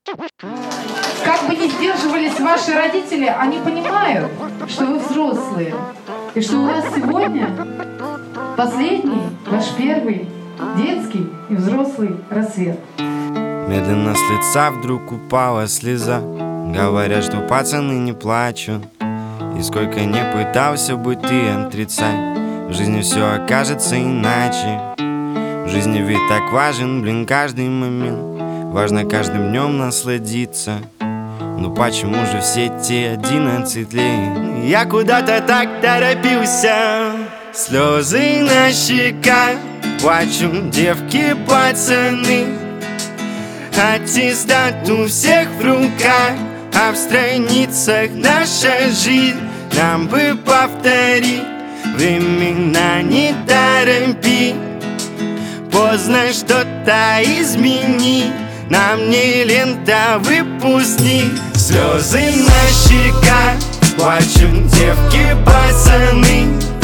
Как бы ни сдерживались ваши родители, они понимают, что вы взрослые. И что у вас сегодня последний, ваш первый детский и взрослый рассвет. Медленно с лица вдруг упала слеза. Говорят, что пацаны не плачут. И сколько не пытался бы ты отрицать, в жизни все окажется иначе. В жизни ведь так важен, каждый момент. Важно каждым днем насладиться. Но почему же все те 11 лет я куда-то так торопился? Слезы на щеках, плачут девки, пацаны. Аттестат у всех в руках, а в страницах наша жизнь. Нам бы повторить, времена не торопи. Поздно что-то изменить, нам не лента, выпускник. Слезы на щеках, плачут девки, пацаны.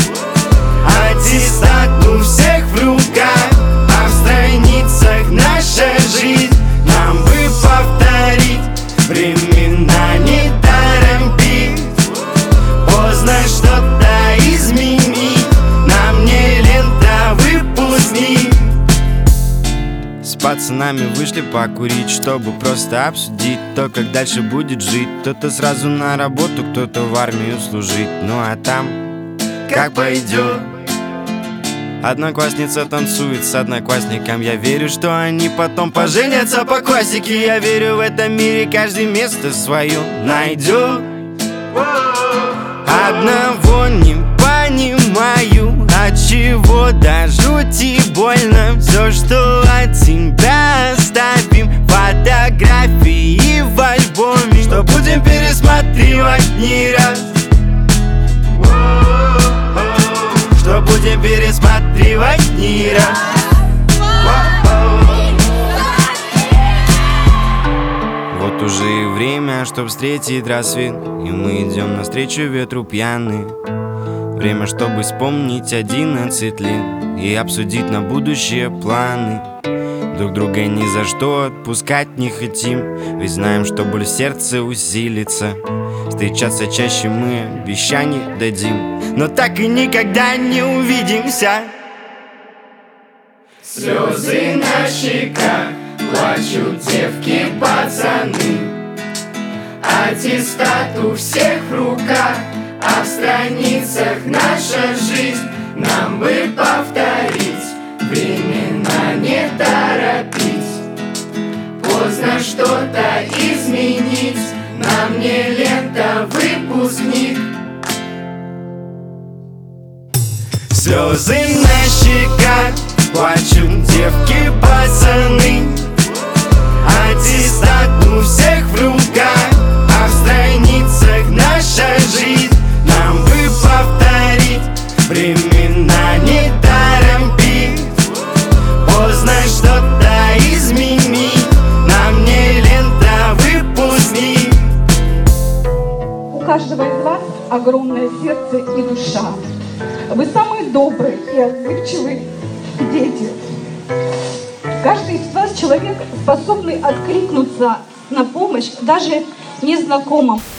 Аттестат у всех в руках, а в страницах наша жизнь. Нам бы повторить, времена не торопи. Поздно что-то изменить, нам не лента, выпускник. С пацанами вышли покурить, чтобы просто обсудить то, как дальше будет жить. Кто-то сразу на работу, кто-то в армию служить. Ну а там как пойдет. Одноклассница танцует с одноклассником. Я верю, что они потом поженятся по классике. Я верю, в этом мире каждый место свое найдет. Одного не понимаю, отчего до жути больно. Все, что от тебя оставим, фотографии в альбоме, что будем пересматривать не раз. Что будем пересматривать не раз. Вот уже и время, чтоб встретить рассвет, и мы идем навстречу ветру пьяные. Время, чтобы вспомнить 11 лет и обсудить на будущее планы. Друг друга ни за что отпускать не хотим, ведь знаем, что боль в сердце усилится. Встречаться чаще мы обещаний дадим, но так и никогда не увидимся. Слезы на щеках, плачут девки, пацаны. Аттестат у всех в руках, а в страницах наша жизнь. Нам бы повторить, времена не торопить. Поздно что-то изменить, нам не лента, выпускник. Слезы на щеках, плачут девки, пацаны. Аттестат у всех в руках, а в страницах наша жизнь. Нам бы повторить, времена не торопить. Поздно что-то изменить, нам не лента, выпускник. У каждого из вас огромное сердце и душа. Вы самые добрые и отзывчивые дети. Каждый из вас человек, способный откликнуться на помощь даже незнакомым.